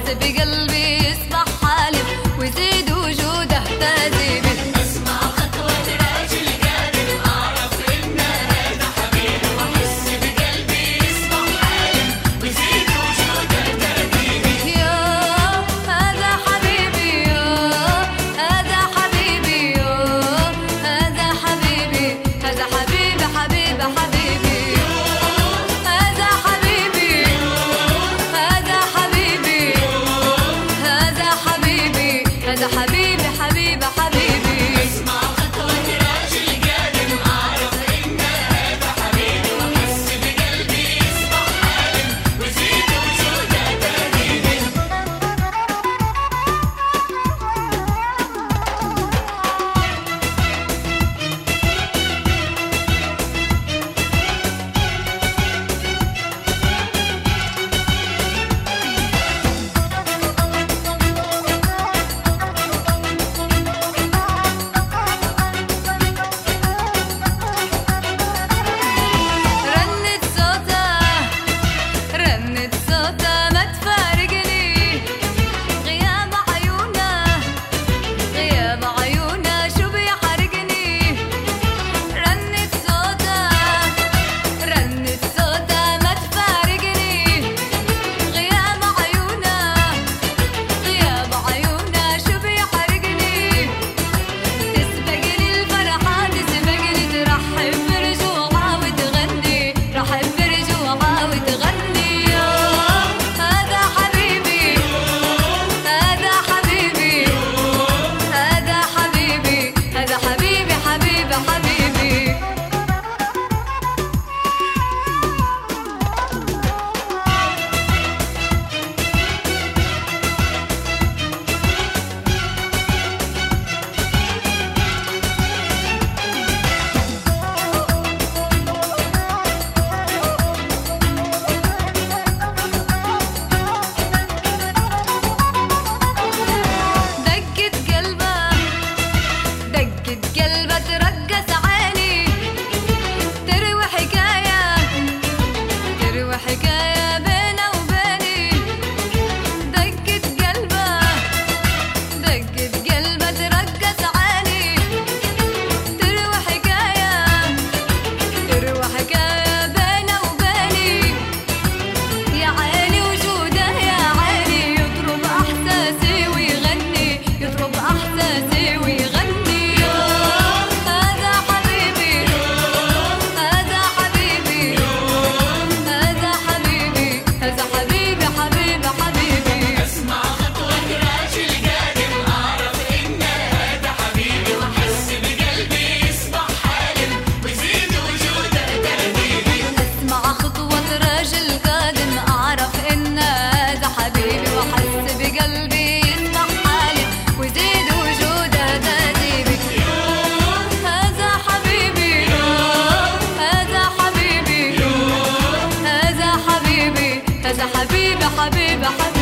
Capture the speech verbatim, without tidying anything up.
بقلبي يصبح حالم ويزيد وجوده اهتدي به. اسمع خطوة راجل قادر اعرف ان هذا حبيبي واحس بقلبي يصبح حالم ويزيد وجوده اهتدي به. يا هذا حبيبي يا هذا حبيبي يا هذا حبيبي هذا حبيبي حبيبي حبيبي هذا حبيبي هذا حبيبي هذا حبيبي هذا حبيبي حبيبي حبيبي. اسمع خطوة راجل قادر اعرف ان هذا حبيبي واحس بقلبي يصبح حالم ويزيد وجوده اهتدي به. رنت صوتها رنت صوتها ما تفارقني غياب عيونها غياب عيونها شو بيحرقني. رنت صوتها رنت صوتها ما تفارقني غياب عيونها غياب عيونها شو بيحرقني. تسبقني الفرحة تسبقني ترحب برجوعها وتغني رحب برجوعها وتغني. يا هذا حبيبي هذا حبيبي هذا حبيبي هذا حبيبي حبيبي حبيبي. دقت قلبه دقت قلبه ترقص عيني تروي حكاية تروي حكاية بينه وبيني. دقت قلبه دقت قلبه ترقص عيني تروي حكاية تروي حكاية بينه وبيني. يا عيني وجوده يا عيني يطرب احساسي ويغني يطرب احساسي ويغني. يا هذا حبيبي هذا حبيبي هذا حبيبي هذا حبيبي حبيبي حبيبي. اسمع خطوة راجل قادر اعرف ان هذا حبيبي واحس بقلبي يصبح حالم ويزيد وجوده اهتدي به. اسمع خطوة راجل قادم اعرف ان هذا حبيبي واحس بقلبي يصبح حالم ويزيد وجوده اهتدي به. هذا حبيبي هذا حبيبي هذا حبيبي هذا حبيبي حبيبي حبيبي.